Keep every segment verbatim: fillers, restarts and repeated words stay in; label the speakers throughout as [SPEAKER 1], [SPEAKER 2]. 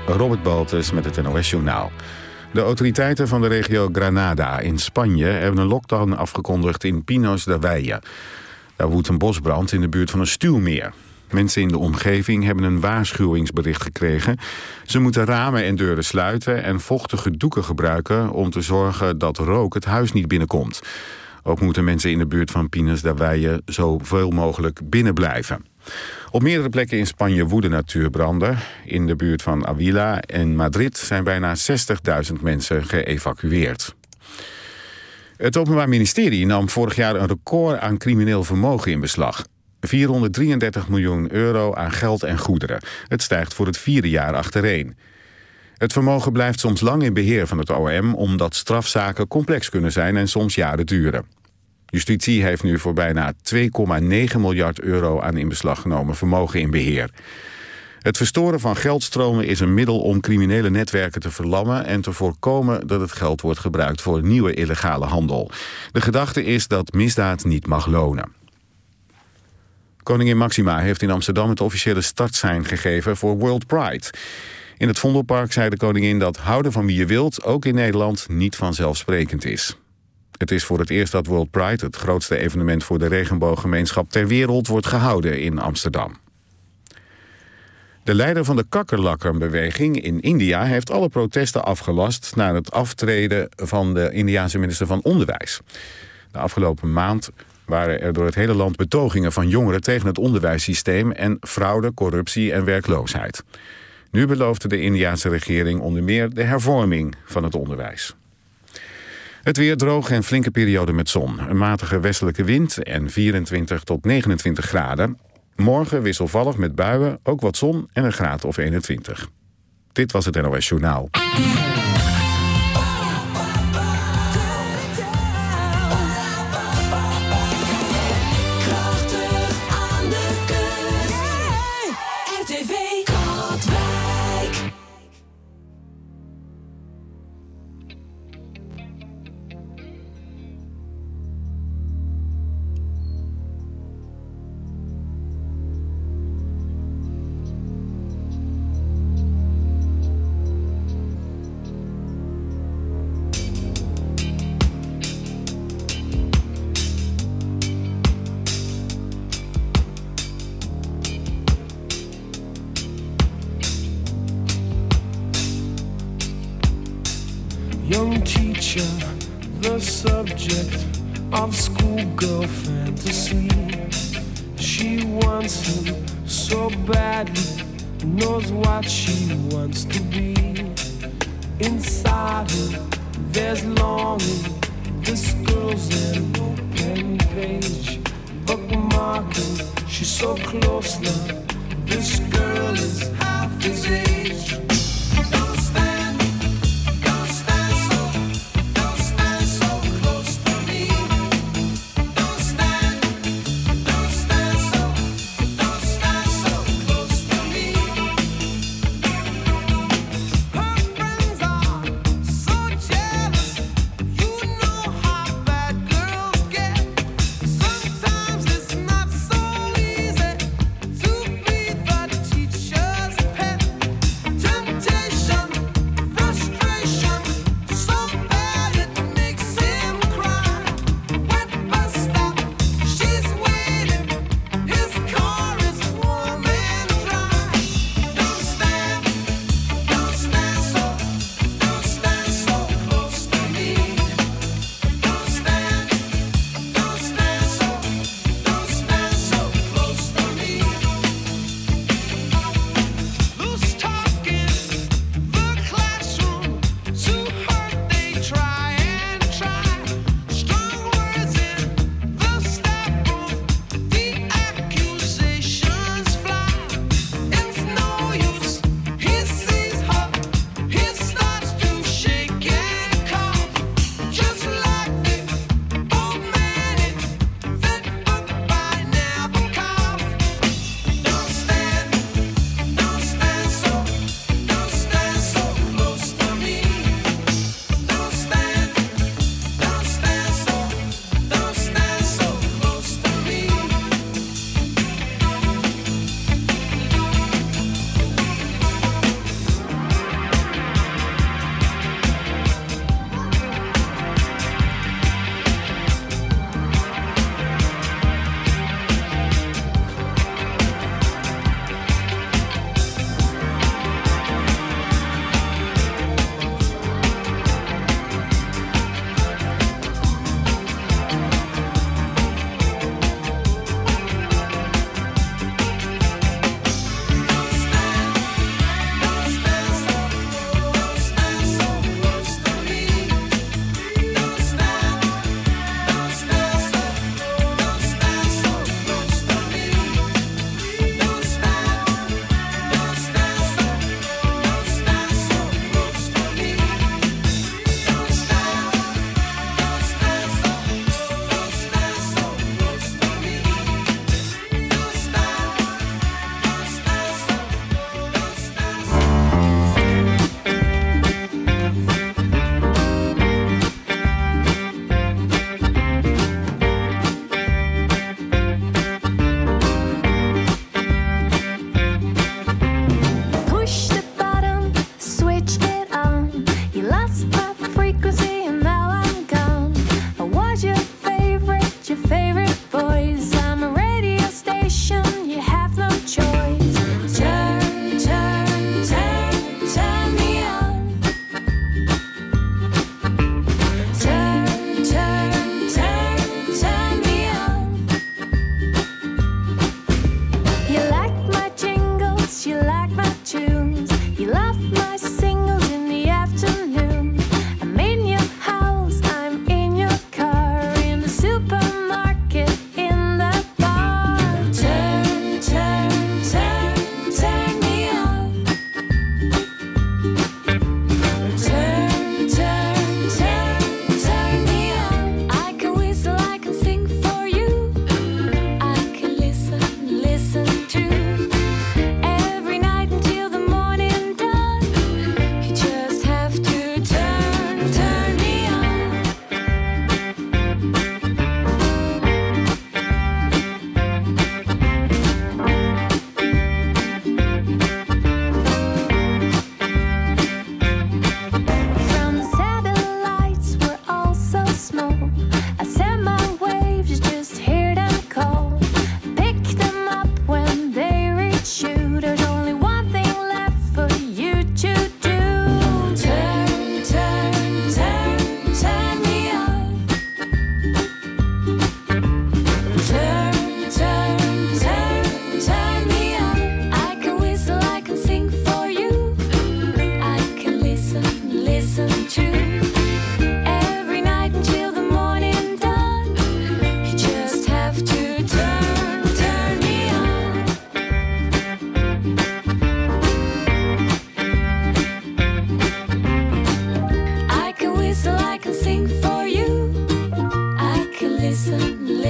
[SPEAKER 1] Robert Baltus met het N O S-journaal. De autoriteiten van de regio Granada in Spanje hebben een lockdown afgekondigd in Pinos de Weije. Daar woedt een bosbrand in de buurt van een stuwmeer. Mensen in de omgeving hebben een waarschuwingsbericht gekregen. Ze moeten ramen en deuren sluiten en vochtige doeken gebruiken om te zorgen dat rook het huis niet binnenkomt. Ook moeten mensen in de buurt van Pinos de Weije zoveel mogelijk binnen blijven. Op meerdere plekken in Spanje woeden natuurbranden. In de buurt van Avila en Madrid zijn bijna zestigduizend mensen geëvacueerd. Het Openbaar Ministerie nam vorig jaar een record aan crimineel vermogen in beslag. vierhonderddrieëndertig miljoen euro aan geld en goederen. Het stijgt voor het vierde jaar achtereen. Het vermogen blijft soms lang in beheer van het O M... omdat strafzaken complex kunnen zijn en soms jaren duren. Justitie heeft nu voor bijna twee komma negen miljard euro aan in beslag genomen vermogen in beheer. Het verstoren van geldstromen is een middel om criminele netwerken te verlammen en te voorkomen dat het geld wordt gebruikt voor nieuwe illegale handel. De gedachte is dat misdaad niet mag lonen. Koningin Máxima heeft in Amsterdam het officiële startsein gegeven voor World Pride. In het Vondelpark zei de koningin dat houden van wie je wilt ook in Nederland niet vanzelfsprekend is. Het is voor het eerst dat World Pride, het grootste evenement voor de regenbooggemeenschap ter wereld, wordt gehouden in Amsterdam. De leider van de kakkerlakkerbeweging in India heeft alle protesten afgelast na het aftreden van de Indiase minister van Onderwijs. De afgelopen maand waren er door het hele land betogingen van jongeren tegen het onderwijssysteem en fraude, corruptie en werkloosheid. Nu beloofde de Indiase regering onder meer de hervorming van het onderwijs. Het weer droog en flinke periode met zon. Een matige westelijke wind en vierentwintig tot negenentwintig graden. Morgen wisselvallig met buien, ook wat zon en een graad of eenentwintig. Dit was het N O S-journaal.
[SPEAKER 2] Young teacher, the subject of schoolgirl fantasy. She wants him so badly, knows what she wants to be. Inside her, there's longing. This girl's an open page, bookmarking. She's so close now. This girl is half his age.
[SPEAKER 3] Sometimes it's not so easy to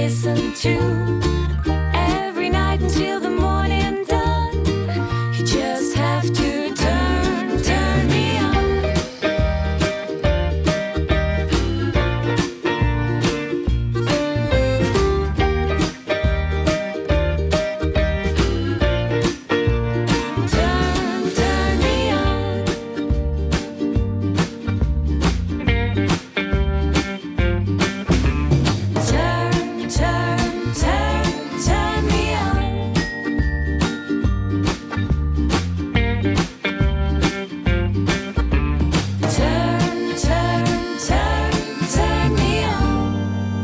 [SPEAKER 3] listen to every night until the morning dawn. You just have to turn, turn me on. Turn, turn me on. Turn, turn, turn, turn me on. Turn, turn, turn, turn me on.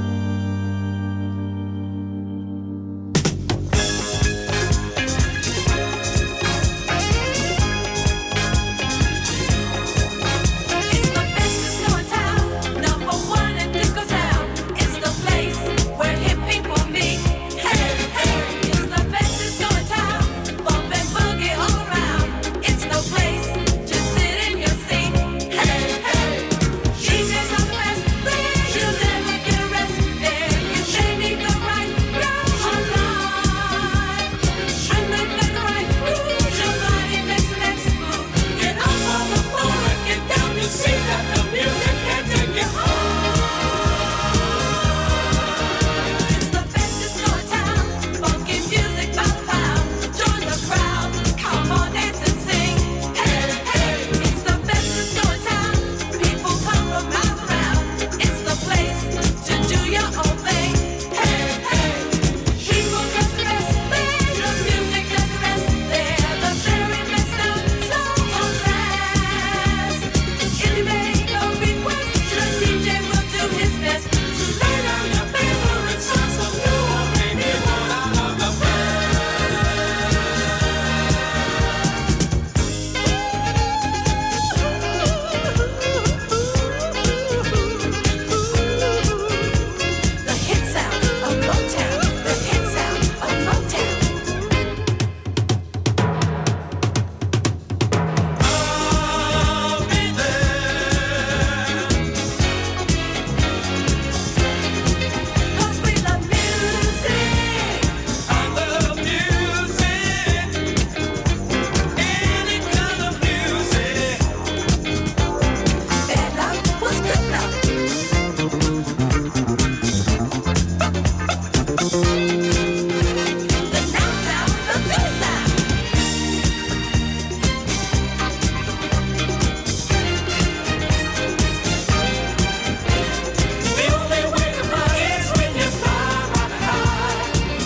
[SPEAKER 3] It's the best disco in town, number one in disco sound. It's the place where hip people meet. Hey, hey, it's the best disco in town, bump and boogie all around. It's no place, just sit in your seat. Hey, hey, D Js are the best, you'll never get a rest there. You they need the right crowd alive, and they play the right grooves. Your body makes the next move. Get up on the floor and get down. You see that the music can take you home. It's the best disco in town, funky music by the pound. Join the crowd, come on, dance and sing. Hey, hey, it's the best disco in town. People come from miles around. It's the place to do your own thing. Hey, hey, people does the rest there. The music does the rest there. The very best sound so unless. If you make a request, the D J will do his best to lay down your favorite songs so you will make me one out of the The hit sound of Motown, the hit sound of Motown. I'll be there, 'cause we love music. I love music, any kind of music. Bad luck was good luck. The now sound, the good sound. The only way to fly is when you fly right high.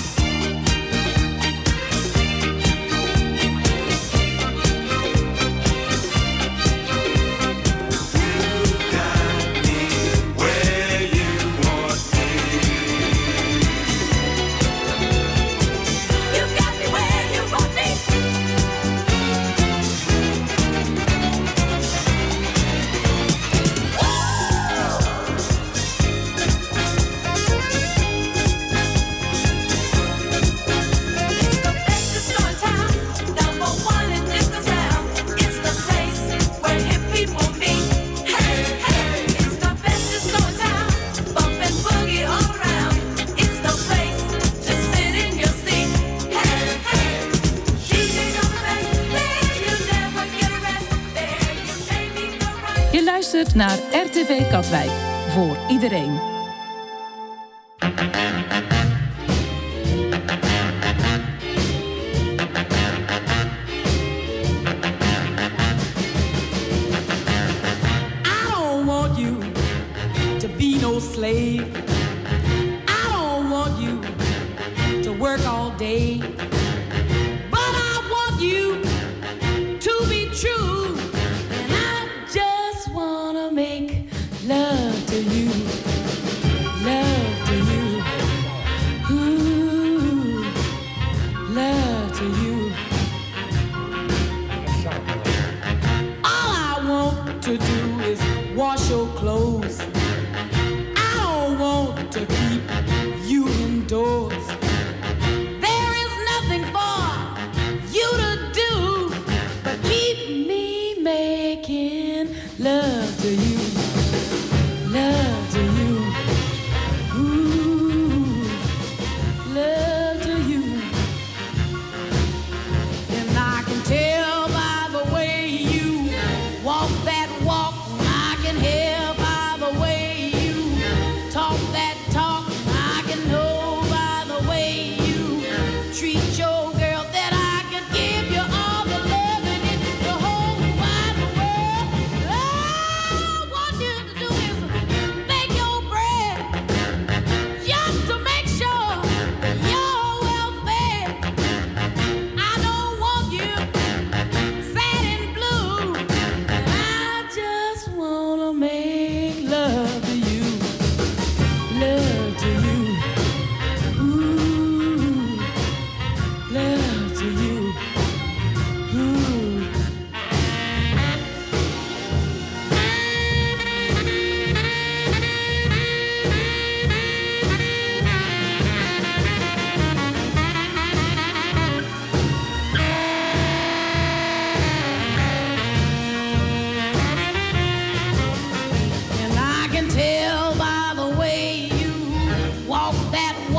[SPEAKER 3] Where you want me. You got me where you want me. It's the best disco in town, number one in disco sound. It's the place where hip people meet. Hey, hey, it's the best disco in town, bump and boogie all around. It's the place to sit in your seat. Hey, hey, D Js are the best there. You never get a rest there. You may need the right.
[SPEAKER 4] Je luistert naar R T V Katwijk. Voor iedereen.
[SPEAKER 5] I don't want you to be no slave. I don't want you to work all day. But I want you to be true. And I just wanna make love to you. Love to you. Ooh, love to you. All I want to do is wash your clothes. I don't want to keep you indoors. There is nothing for you to do but keep me making love to you. Love to you. Ooh,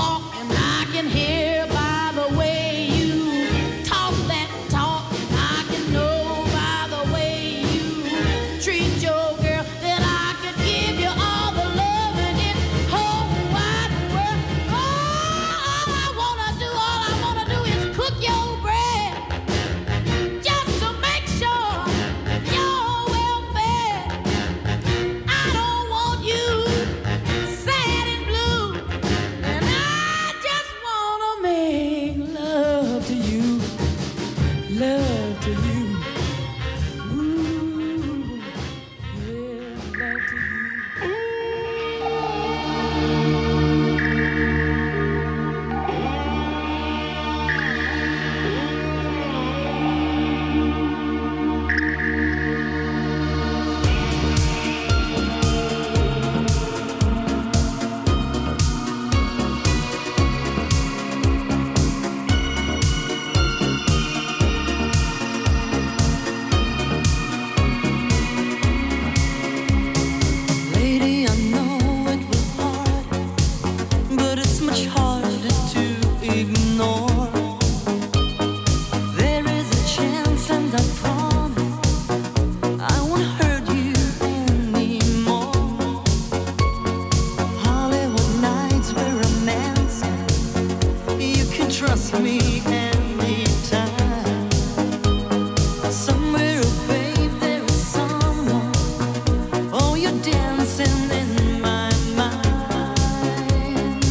[SPEAKER 5] walk, and I can hear by the way you talk that talk. I can know by the way you treat your girl that I could give you all the love in this whole wide world. Oh, all I wanna do, all I wanna do is cook your bread, just to make sure you're well fed. I don't want you sad and blue, and I just wanna make love to you, love to you. Ooh, yeah, love to you.
[SPEAKER 6] Lady, I know it was hard, but it's much harder to ignore. There is a chance, and I promise I won't hurt you anymore. Hollywood nights were romancing. You can trust me anytime. Somewhere, oh babe, there is someone. Oh, you're dancing in my mind.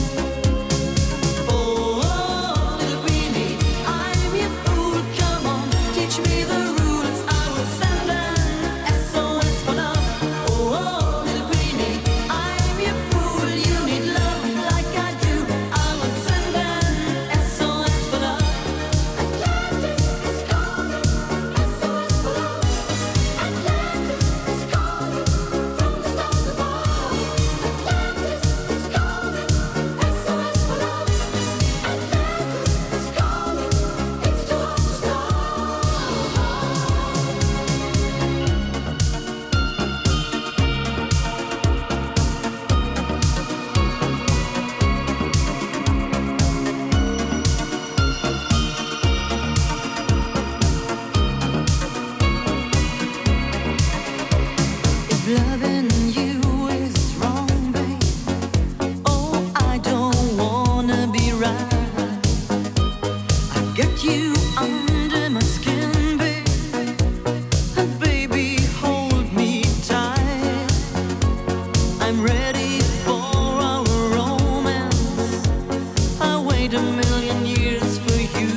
[SPEAKER 6] Oh, oh, little greenie, I'm your fool. Come on, teach me the rules. I will send an S O S for love. Oh, oh, little greenie, I'm your fool. You need love like I do. I will send an S O S for love. Atlantis is calling, S O S for love. Atlantis is calling from the stars above. Atlantis is calling, S O S for love. Atlantis is calling, it's too hard to stop. If loving you is wrong, babe, oh, I don't wanna be right. I've got you under my skin, babe, and baby, hold me tight. I'm ready for our romance. I wait a million years for you.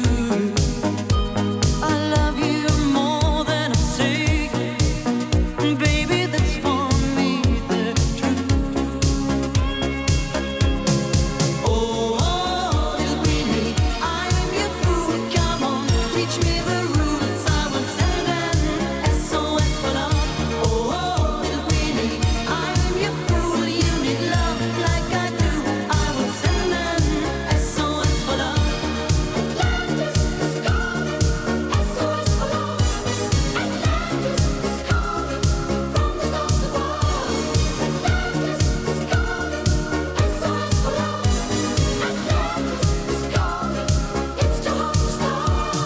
[SPEAKER 6] I love you more than I say. Baby, that's for me the truth. Oh, oh, little greenie, I'm your fool. Come on, teach me the rules. I will send an S O S for love. Oh, oh, little greenie, I'm your fool. You need love like I do. I will send an S O S for love. Atlantis is calling, S O S for love. Atlantis is calling from the stars above. Atlantis is calling, S O S for love. Atlantis is calling, it's too hard to stop.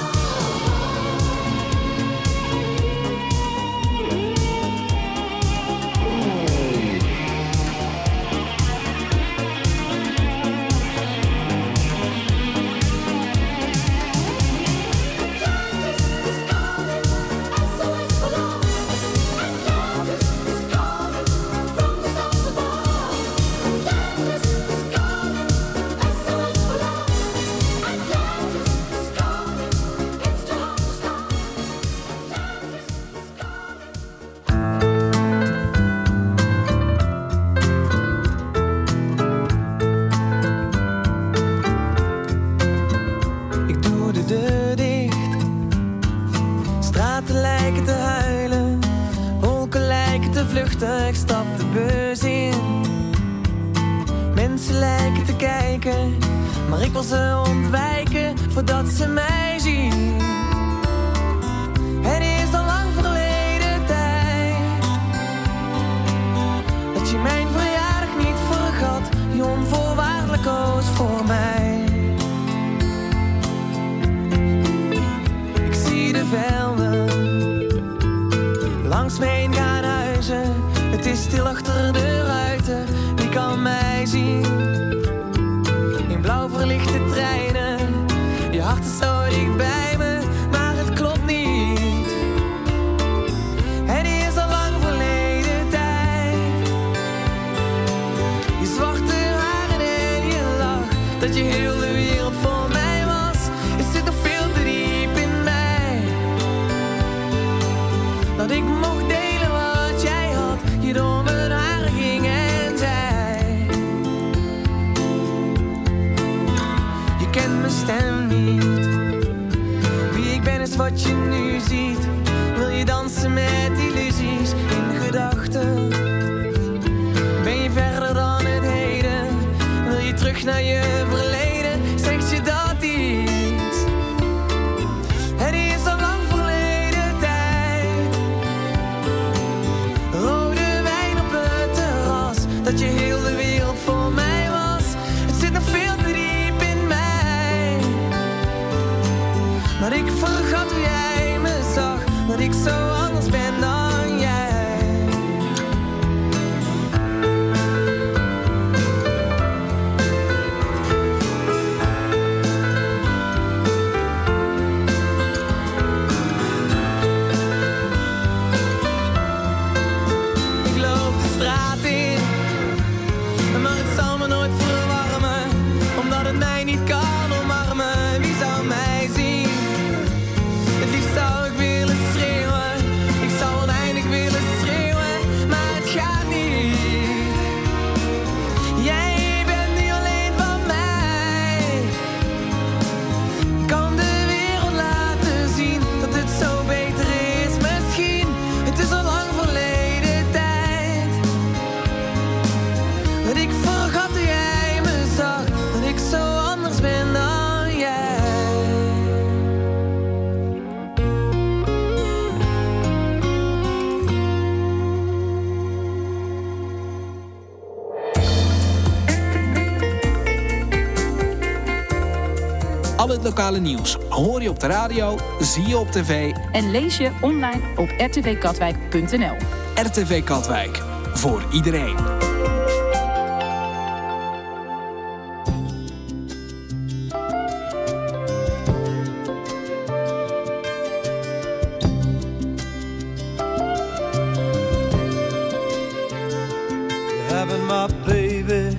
[SPEAKER 6] Atlantis is calling, S O S for love. Atlantis is calling from the stars above. Atlantis is calling, S O S for love. Atlantis is calling, it's too hard to stop. Atlantis is calling.
[SPEAKER 2] Ik doe de deur dicht. Straten lijken te huilen. Wolken lijken te vluchten. Ik stap de bus in. Mensen lijken te kijken. Maar ik wil ze ontwijken voordat ze mij zien. Het is al lang verleden tijd dat je mijn verjaardag niet vergat. Je onvoorwaardelijk koos voor mij.
[SPEAKER 7] verlichte treinen. Je hart is zo dicht bij me, maar het klopt niet. En die is al lang verleden tijd. Je zwarte haren en je lach, dat je heel de wereld voor mij was. Het zit nog veel te diep in mij. Dat ik mocht delen wat jij had, je door mijn haren ging en zei. Je kent mijn stem niet. Wie ik ben is wat je nu ziet. Wil je dansen met illusies in gedachten? Ben je verder dan het heden? Wil je terug naar je verleden? Zegt je dat iets? En die is al lang verleden tijd. Rode wijn op het terras, dat je heel de wereld voor mij was. Het zit nog veel te diep in mij. Maar ik vergat hoe jij me zag, dat ik zo anders ben dan jij. Ik loop de straat in, maar het zal me nooit verwarmen, omdat het mij niet kan omarmen. Wie zou mij zien? Het liefst zou ik willen schreeuwen. Ik zou oneindig willen schreeuwen, maar het gaat niet. Jij bent nu alleen van mij. Kan de wereld laten zien dat het zo beter is misschien. Het is al lang verleden tijd. Dat ik vergat hoe jij me zag, dat ik zo anders ben dan jij.
[SPEAKER 8] Al het lokale nieuws hoor je op de radio, zie je op tv.
[SPEAKER 4] En lees je online op r t v katwijk punt n l.
[SPEAKER 8] R T V Katwijk. Voor iedereen.
[SPEAKER 2] Having my baby,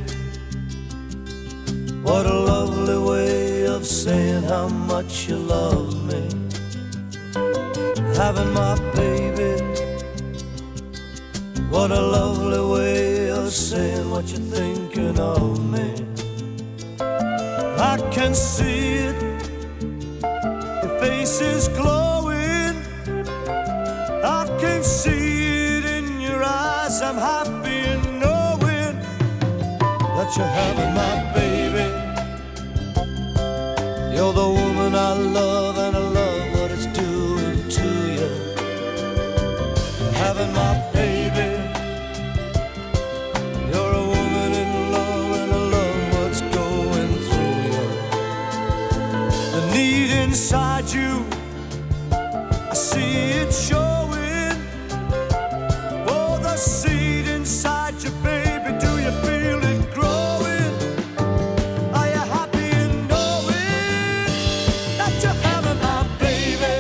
[SPEAKER 2] what a lovely way of saying how much you love me. Having my baby, what a lovely way of saying what you're thinking of me. I can see it, your face is glowing. I can see it in your eyes, I'm happy in knowing that you're having my baby. You're the woman I love, and I love what it's doing to you. Having my baby. You're a woman in love, and I love what's going through you. The need inside you, I see it showing. Oh, the seed inside you, baby, do you feel it growing? Are you happy in knowing that you're having my baby?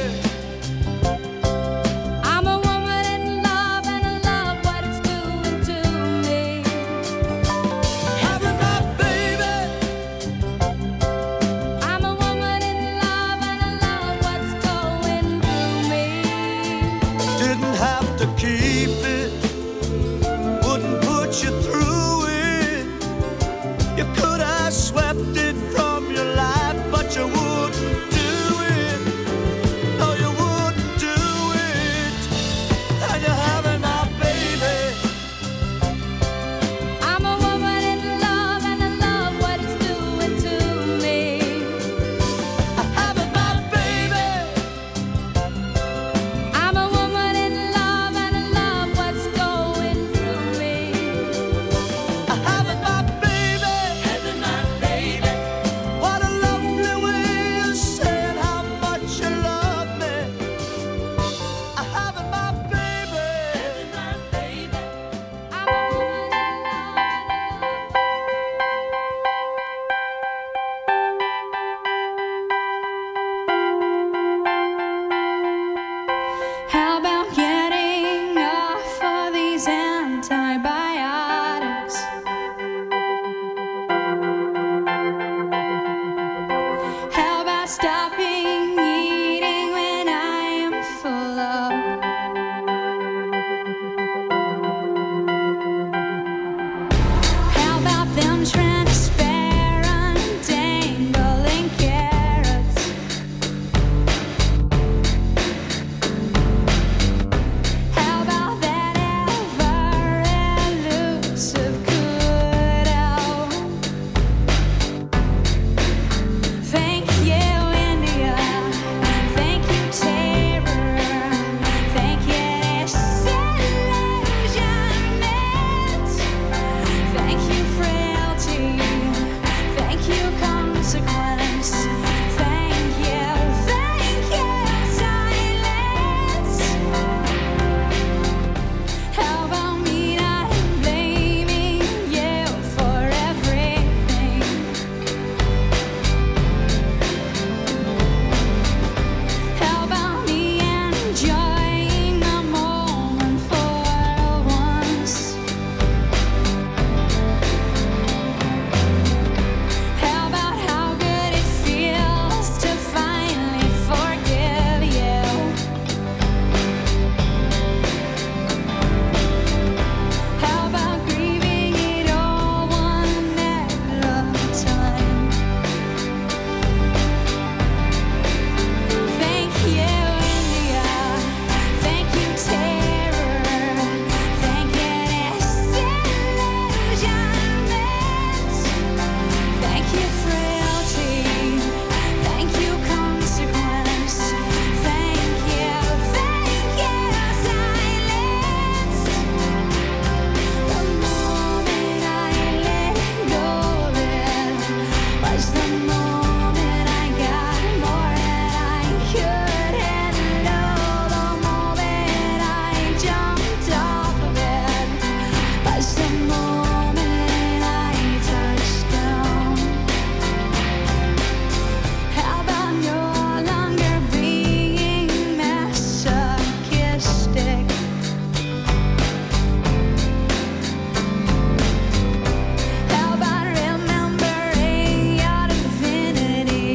[SPEAKER 3] I'm a woman in love and I love what it's doing to me.
[SPEAKER 2] Having my baby.
[SPEAKER 3] I'm a woman in love and I love what's
[SPEAKER 9] stopping eating when I am full of. How about them transparent dangling carrots? How about that ever elusive could-out? Thank you, India. Thank you, terror. Thank you, disillusionment. Thank you, frailty. Thank you, consequence. Thank you, thank you, silence. How about me not blaming you for everything? How about me enjoying the moment for once? How about how good it feels to finally forgive you? How about grieving it all one at a time? Thank you, India. Thank you, terror. Thank you, disillusionment. Thank you, frailty. Thank you, consequence. Thank you, thank you, silence. The moment I let go of it was the moment I got more than I could handle. The moment I jumped off of it was the moment I touched down. How about no longer being masochistic? How about remembering your divinity?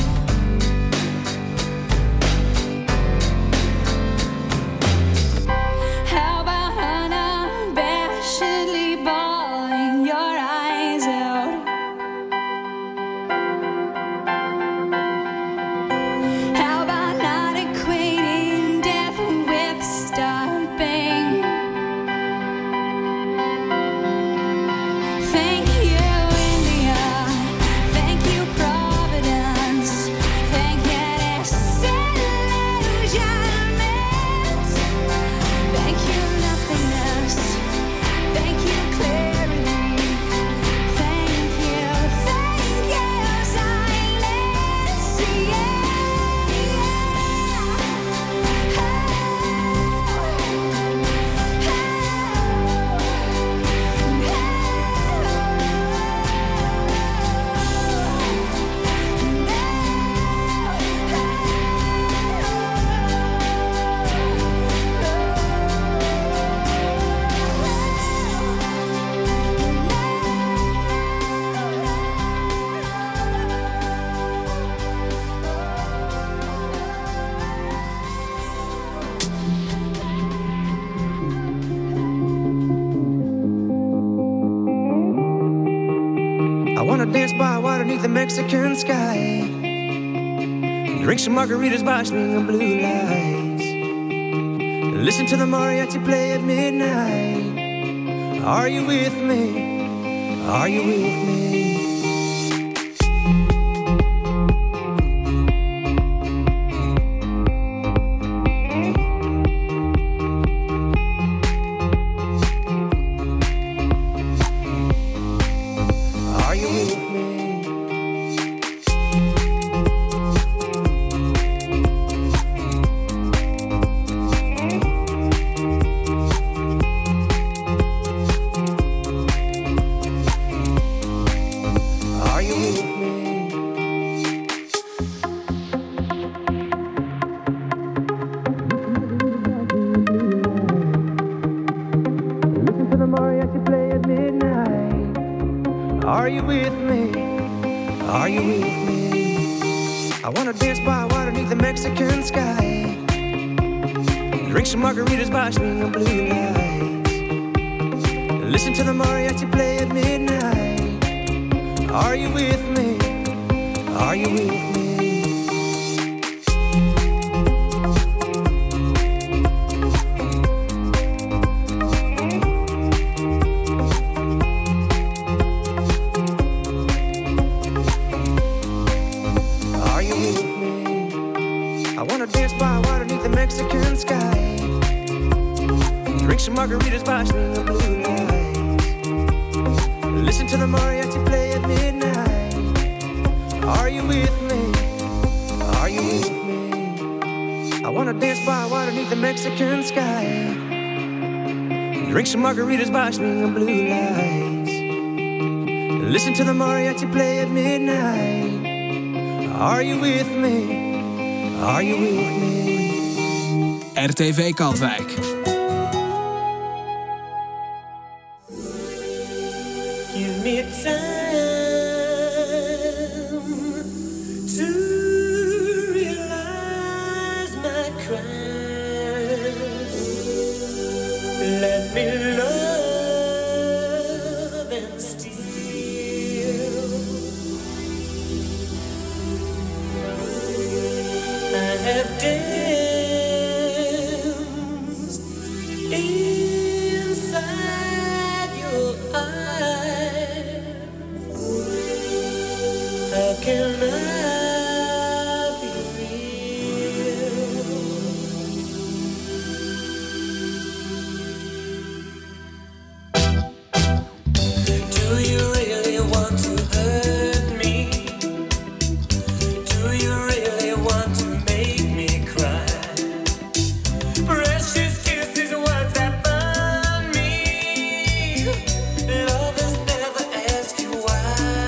[SPEAKER 9] How about unabashedly bawling your eyes out? How about not equating death with stopping? Thank you, India. Thank you, Providence. Thank you, disillusionment. Thank you, nothingness. Thank you, clarity. Thank you, thank you, silence.
[SPEAKER 7] I wanna dance by water beneath the Mexican sky. Drink some margaritas by swinging blue lights. Listen to the mariachi play at midnight. Are you with me? Are you with me? Are you with me? Are you with me? Listen to the mariachi play at midnight. Are you with me? Are you with me? I wanna dance by water beneath the Mexican sky. Drink some margaritas by swinging blue lights. Listen to the mariachi play at midnight. Are you with me? Are you with me? Mexican sky. Drink some margaritas by swinging blue lights. Listen to the mariachi play at midnight. Are you with me? Are you with me? I wanna dance by water beneath the Mexican sky. Drink some margaritas by swinging blue lights. Listen to the mariachi play at midnight. Are you with me? Are you with me?
[SPEAKER 8] R T V Katwijk.
[SPEAKER 2] Give me time to realize my crime. Let me love and steal. I have danced inside your eyes. How can I be real? Do you really want to hurt me? Do you really want to make me cry? Precious kisses, words that burn me. Lovers never ask you why.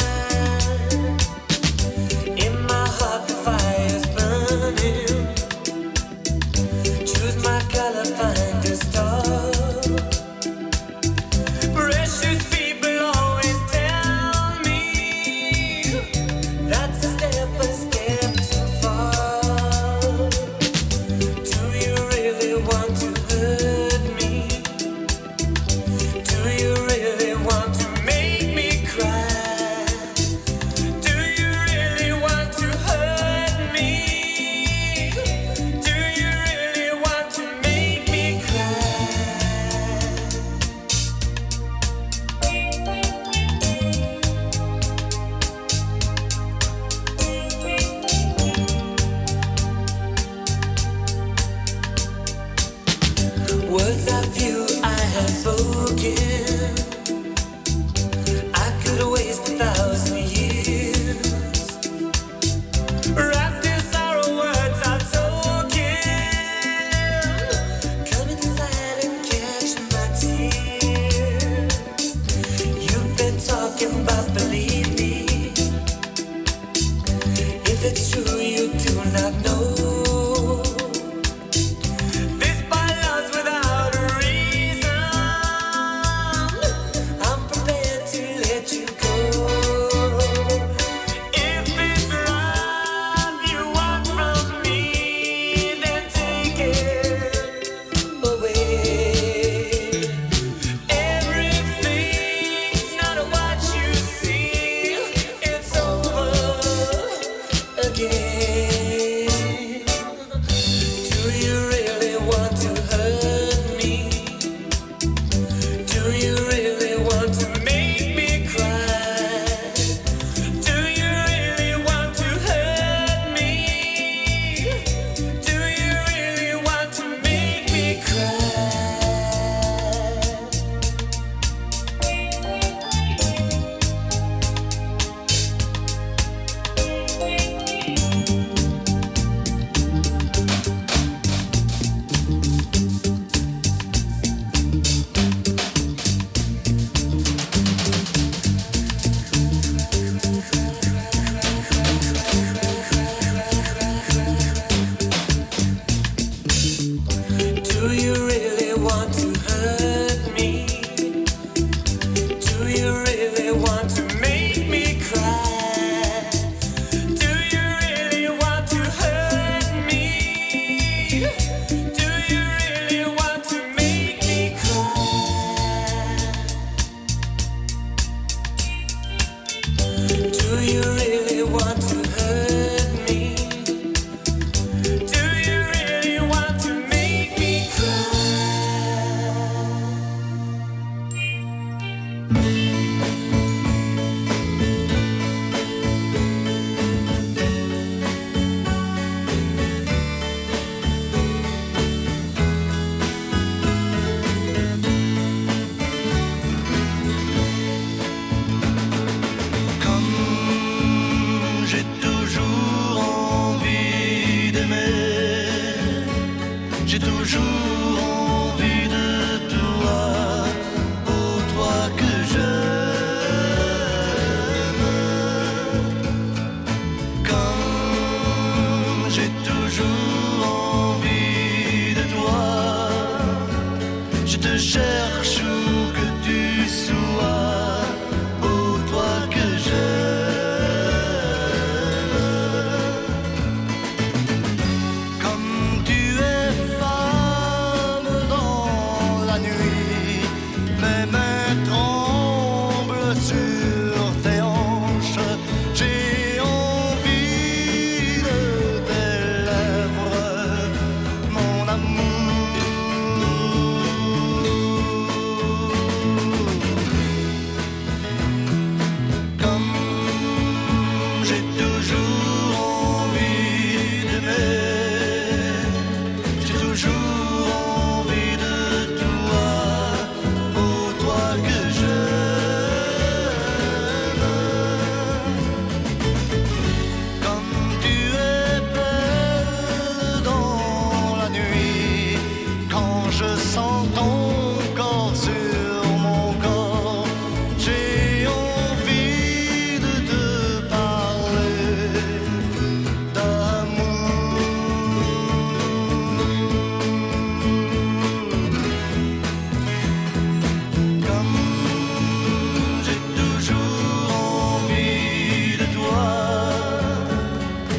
[SPEAKER 2] In my heart the fire's burning. Choose my color, find a star. Precious people always tell me that's a step, a step too far. Do you really want to hurt me? Do you really want to make me cry? Do you really want to hurt me? Do you really want to make me cry? Words of you I have spoken. I could waste a thousand years. Wrapped in sorrow, words are token. Come inside and catch my tears. You've been talking about believe me. If it's true, you do not know. This by love's without a reason. I'm prepared to let you go. If it's love you want from me, then take it away. Everything's not what you see. It's over again.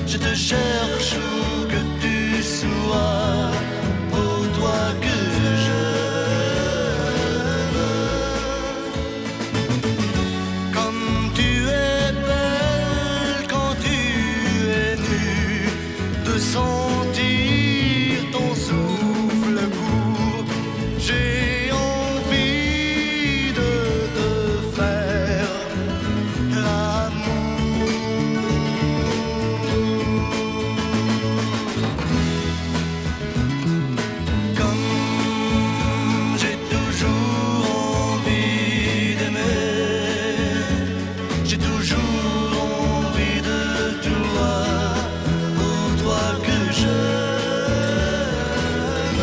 [SPEAKER 10] Je te cherche où que tu sois, oh toi que j'aime. Comme tu es belle quand tu es nue, de sentir ton souffle court, j'ai envie de te faire l'amour. Comme j'ai toujours envie d'aimer, j'ai toujours envie de toi, oh toi que j'aime.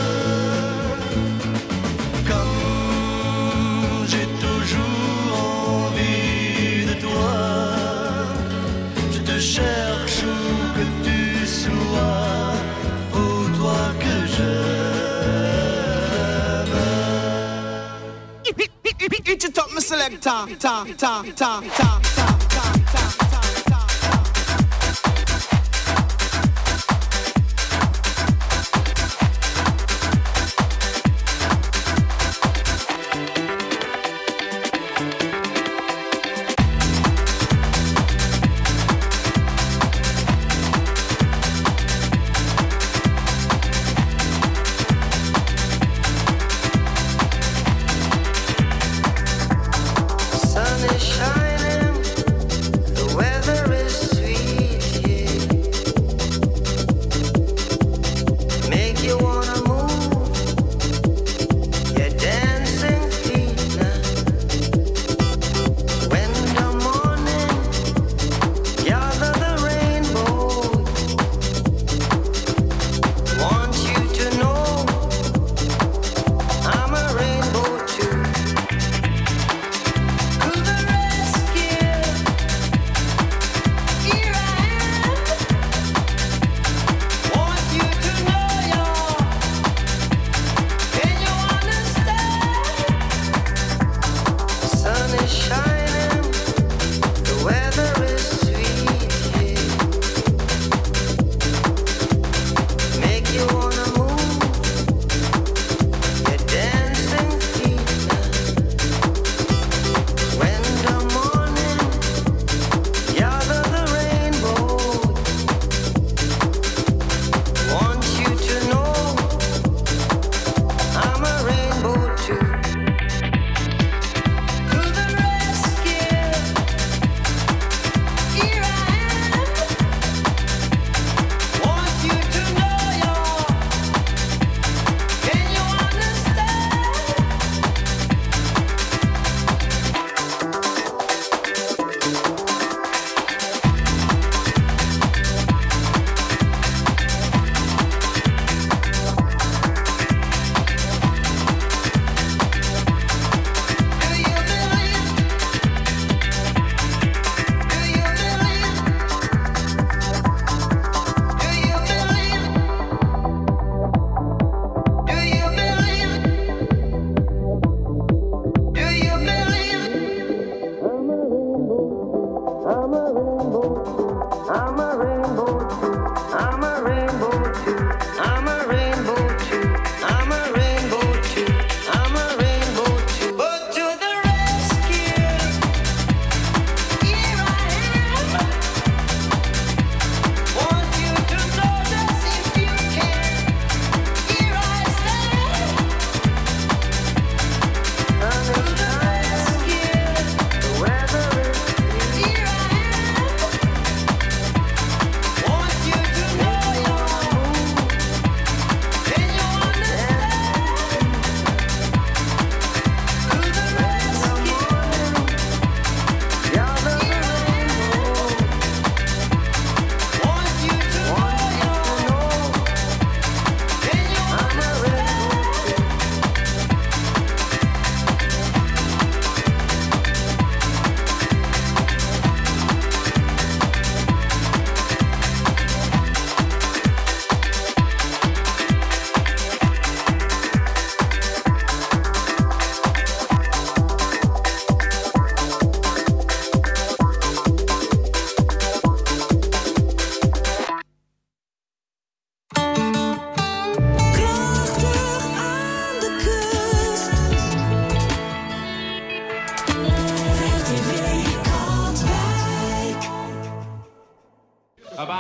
[SPEAKER 10] Comme j'ai toujours envie de toi, je te cherche où que tu sois, oh toi que j'aime.
[SPEAKER 11] Eat it up, my selector. Ta, ta, ta, ta, ta, ta, ta, ta.
[SPEAKER 10] Sun is shining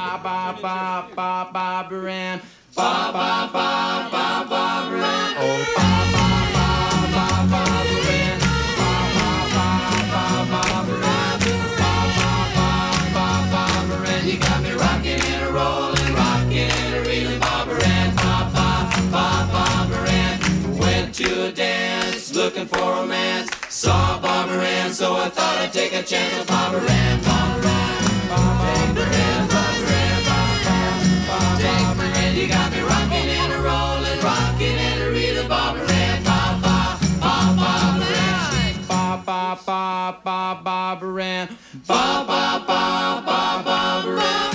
[SPEAKER 12] ba ba ba ba Barbara Ann. Ba ba ba ba Barbara Ann. Oh, ba ba ba ba Barbara Ann. Ba ba ba ba Barbara Ann. Ba ba ba ba Barbara Ann. You got me rocking and a rolling, rocking and a reeling, Barbara Ann. Ba ba ba Barbara Ann. Went to a dance, looking for romance. Saw Barbara Ann, so I thought I'd take a chance with Barbara Ann. Barbara Ann, Barbara Ann, Barbara Ann, Barbara Ann. You got me rocking and a rolling, rocking and a reeling, Barbara Ann. Ba ba ba Barbara Ann. Ba ba ba ba Barbara Ann. Ba ba ba ba Barbara Ann.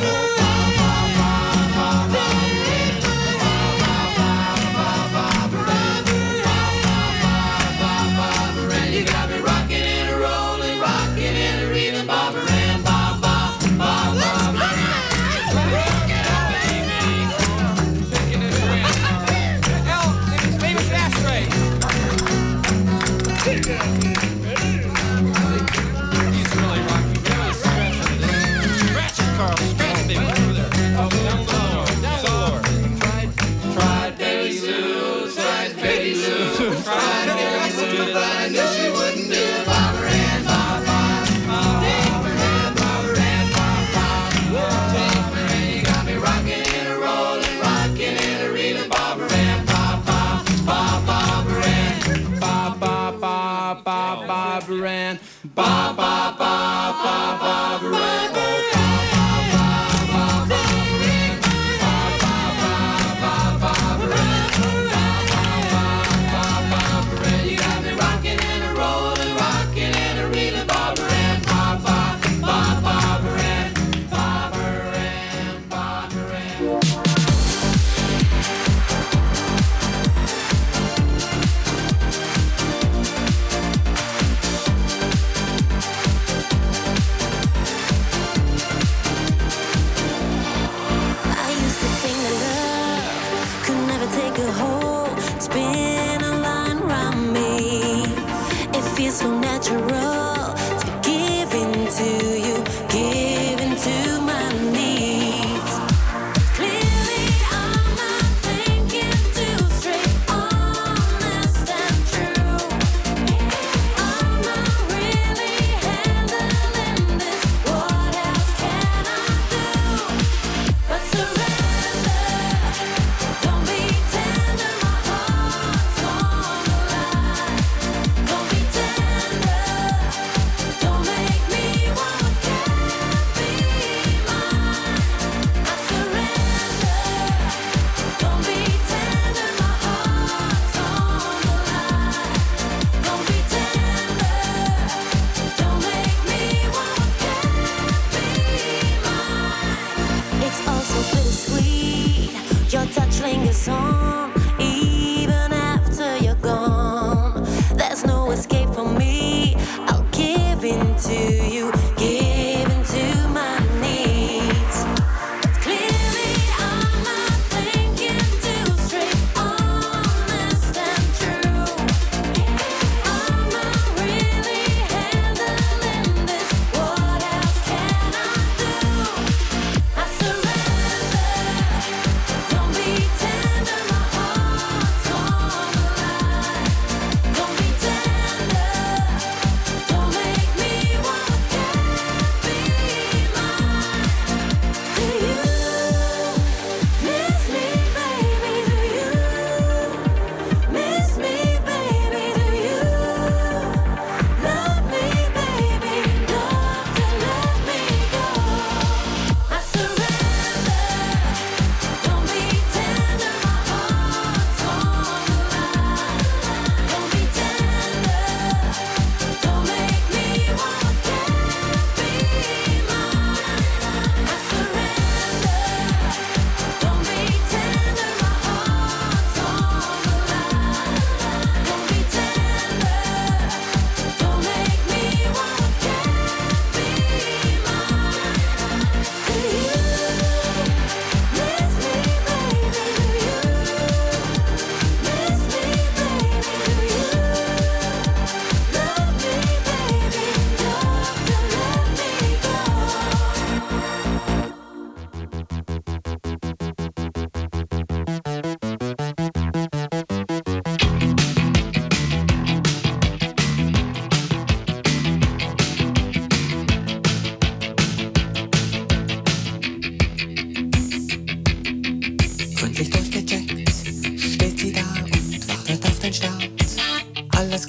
[SPEAKER 12] You got me rocking and a rolling, rocking and a reeling, Barbara Ann. Ba ba ba Barbara Ann. Rock it out, baby. Taking it away. L, it's famous ashtray. He's really rocking. Really scratching it. Scratch it, Carl. Scratch it, baby. Over there. Oh, down low. Down lower. Tried, tried Betty Lou. Tried Betty Lou. Tried Betty Lou, but I knew she wouldn't do it. Barbara Ann, ba ba ba. Barbara Ann, Barbara Ann, ba ba. Barbara Ann, you got me rocking and a rolling, rocking and a reeling, Barbara Ann, ba ba ba Barbara Ann. Ba ba ba ba Barbara Ann. Ba ba ba ba Barbara Ann. Oh, ba ba ba ba Barbara Ann. Ba ba ba ba Barbara Ann. Ba ba ba ba Barbara Ann. You got me rocking and a rolling, rocking and a reeling, Barbara Ann. Ba ba ba Barbara Ann. Barbara Ann, Barbara Ann.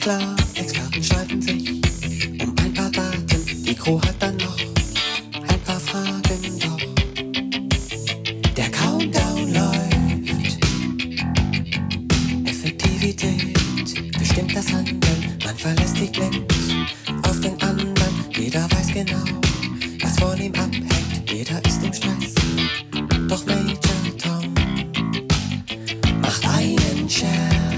[SPEAKER 13] klar, Experten streiten sich um ein paar Daten. Die Crew hat dann noch ein paar Fragen, doch der Countdown läuft. Effektivität bestimmt das Handeln. Man verlässt sich blind auf den anderen. Jeder weiß genau, was von ihm abhängt. Jeder ist im Stress. Doch Major Tom macht einen Scherz.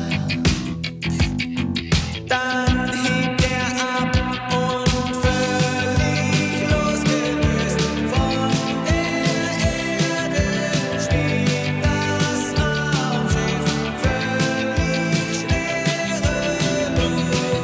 [SPEAKER 13] Dann hebt er ab und völlig losgelöst von der Erde schwebt das Raumschiff völlig schwerelos.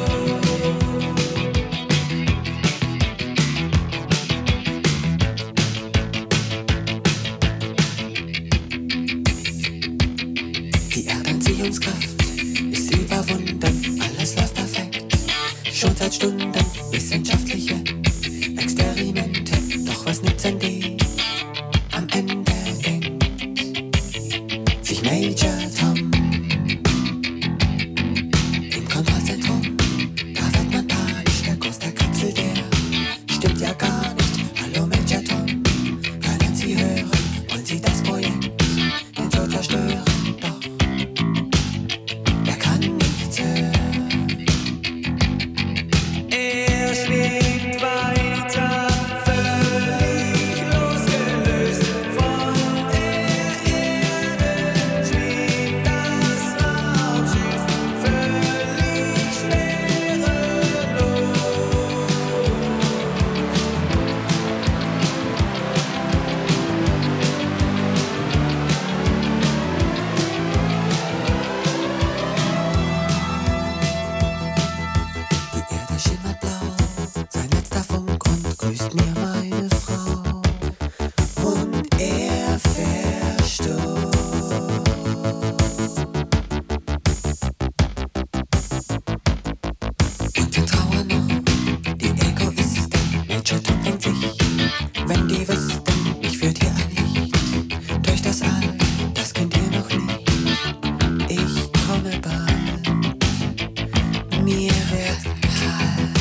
[SPEAKER 13] Die Erdanziehungskraft ist überwunden, alles läuft perfekt. Schon seit Stunden wissenschaftliche Experimente. Doch was nützen die? Am Ende denkt sich Major Tom im Kontrollzentrum. Da wird man panisch, der Kurs der Kapsel, der stimmt ja gar nicht. Hallo Major Tom, können Sie hören? Wollen Sie das Projekt denn so zerstören? Doch er kann nichts hören. Er schwebt weiter, völlig losgelöst von der Erde schwebt das Raumschiff völlig schwerelos. Die Erde schimmert blau, sein letzter Funk und grüßt mir meine Frau. Und er verstummt. Und wir trauern noch, die Egoisten. Major Tom denkt sich, wenn die wüssten, mich führt hier ein Licht durch das All, das kennt ihr noch nicht. Ich komme bald, mir wird kalt.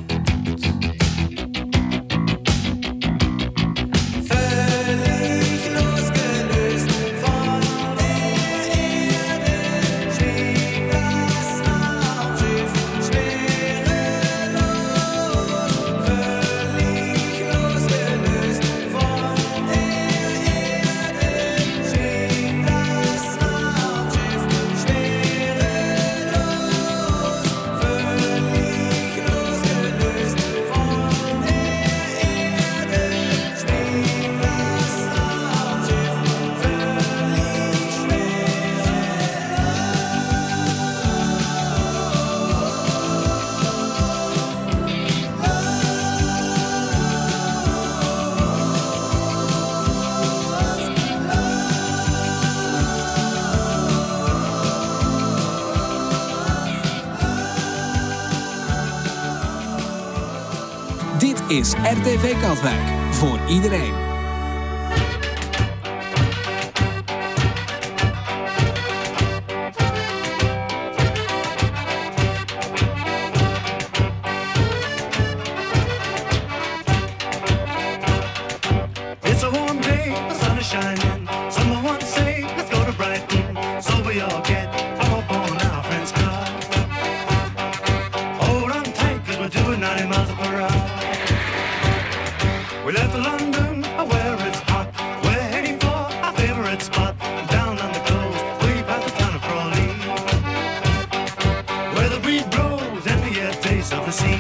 [SPEAKER 13] Völlig losgelöst von der Erde schwebt das Raumschiff schwerelos. Völlig losgelöst von der Erde schwebt das Raumschiff schwerelos. Völlig losgelöst von der Erde schwebt das Raumschiff völlig
[SPEAKER 8] Dit is R T V Katwijk. Voor iedereen.
[SPEAKER 10] It's a warm day, the sun is shining. Someone say, let's go to Brighton. So we all get up on our friend's car. Hold on tight, cause we're doing ninety miles per hour. We left London, where it's hot. We're heading for our favorite spot. Down on the coast, way past the town of Crawley. Where the breeze blows and the air tastes of the sea.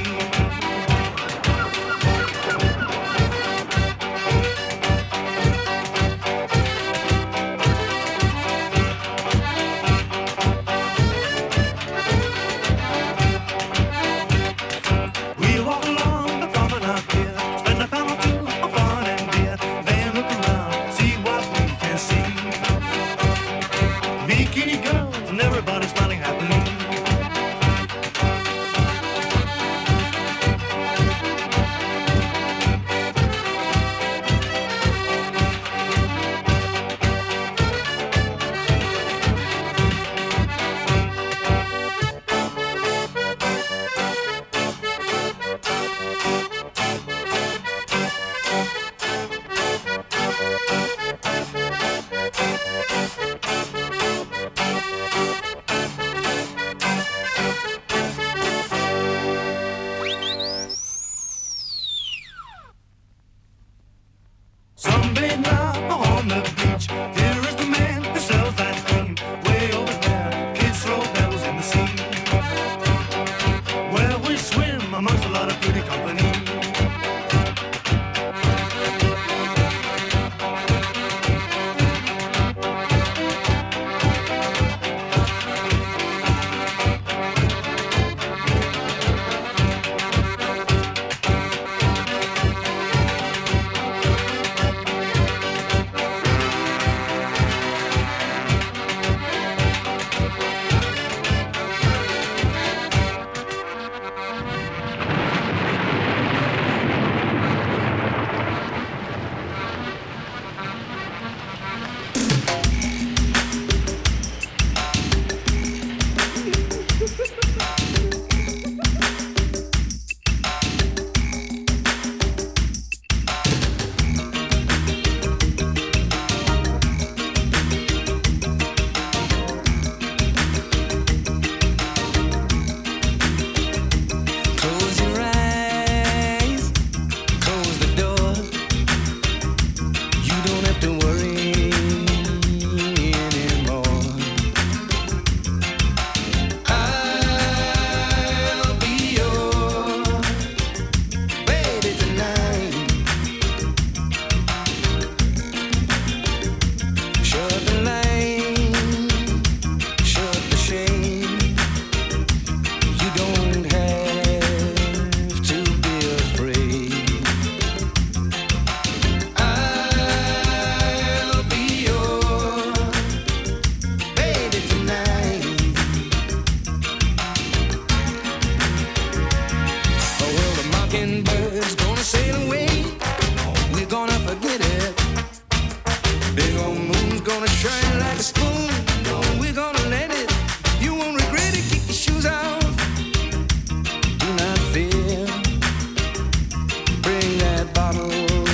[SPEAKER 11] gonna shine like a spoon. We're gonna let it. You won't regret it. Kick your shoes off. Do not fear. Bring that bottle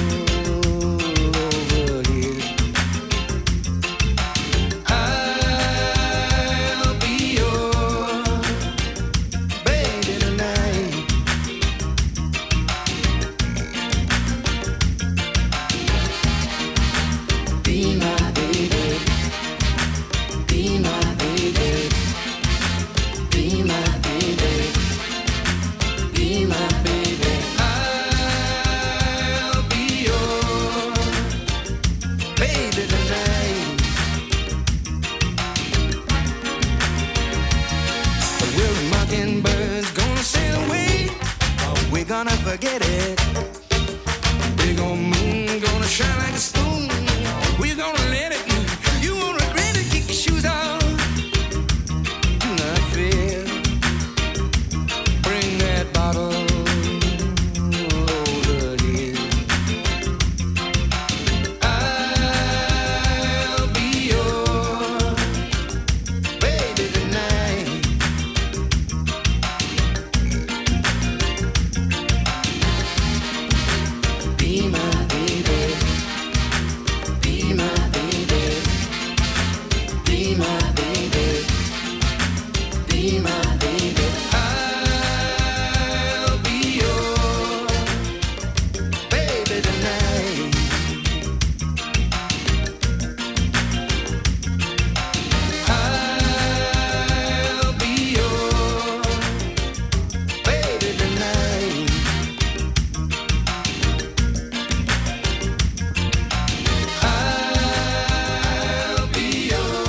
[SPEAKER 11] over here. I'll be your baby tonight. Be my baby. Be my baby. Be my baby. Be my baby. I'll be your baby tonight. Will the mockingbirds gonna sail away? Or we gonna forget it? Big old moon gonna shine like a spoon. We're gonna let it. You won't regret it. Kick your shoes off. Do not fear. Bring that bottle over here. I'll be your baby tonight. Be my baby. Be my baby. Be my baby. Be my baby. I'll be your baby tonight. I'll be your baby tonight. I'll be your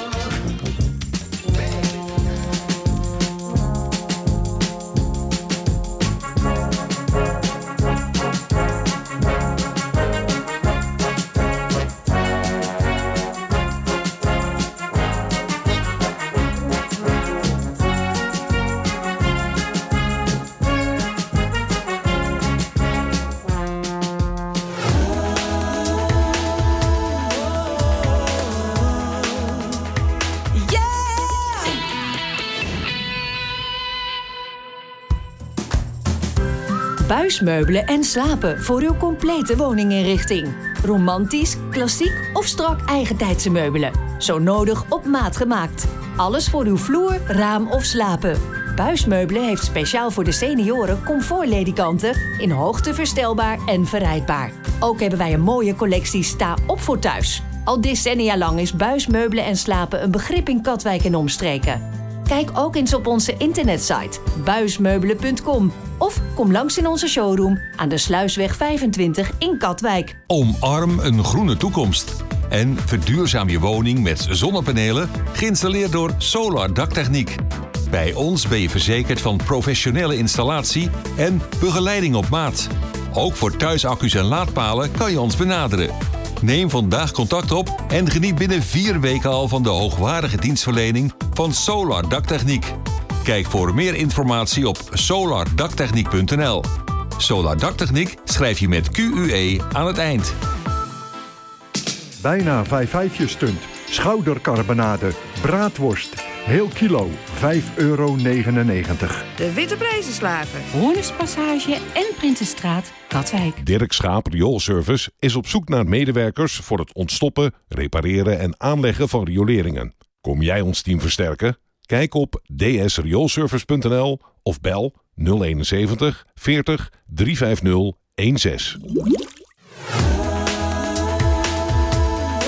[SPEAKER 14] Buismeubelen en slapen voor uw complete woninginrichting. Romantisch, klassiek of strak eigentijdse meubelen. Zo nodig op maat gemaakt. Alles voor uw vloer, raam of slapen. Buismeubelen heeft speciaal voor de senioren comfortledikanten in hoogte verstelbaar en verrijdbaar. Ook hebben wij een mooie collectie sta op voor thuis. Al decennia lang is buismeubelen en slapen een begrip in Katwijk en omstreken. Kijk ook eens op onze internetsite buismeubelen punt com of kom langs in onze showroom aan de Sluisweg vijfentwintig in Katwijk.
[SPEAKER 15] Omarm een groene toekomst. En verduurzaam je woning met zonnepanelen, geïnstalleerd door Solar Daktechniek. Bij ons ben je verzekerd van professionele installatie en begeleiding op maat. Ook voor thuisaccu's en laadpalen kan je ons benaderen. Neem vandaag contact op en geniet binnen vier weken al van de hoogwaardige dienstverlening van Solar Daktechniek. Kijk voor meer informatie op solar daktechniek punt n l. Solar Daktechniek schrijf je met Q U E aan het eind.
[SPEAKER 16] Bijna vijf vijfjes stunt, schoudercarbonade, braadworst, heel kilo, vijf euro negenennegentig.
[SPEAKER 17] De Witte Prijzenslager.
[SPEAKER 4] Hoornerspassage en Prinsenstraat, Katwijk.
[SPEAKER 18] Dirk Schaap Rioolservice is op zoek naar medewerkers voor het ontstoppen, repareren en aanleggen van rioleringen. Kom jij ons team versterken? Kijk op d s rioolservice punt n l of bel nul eenenzeventig veertig driehonderdvijftig zestien.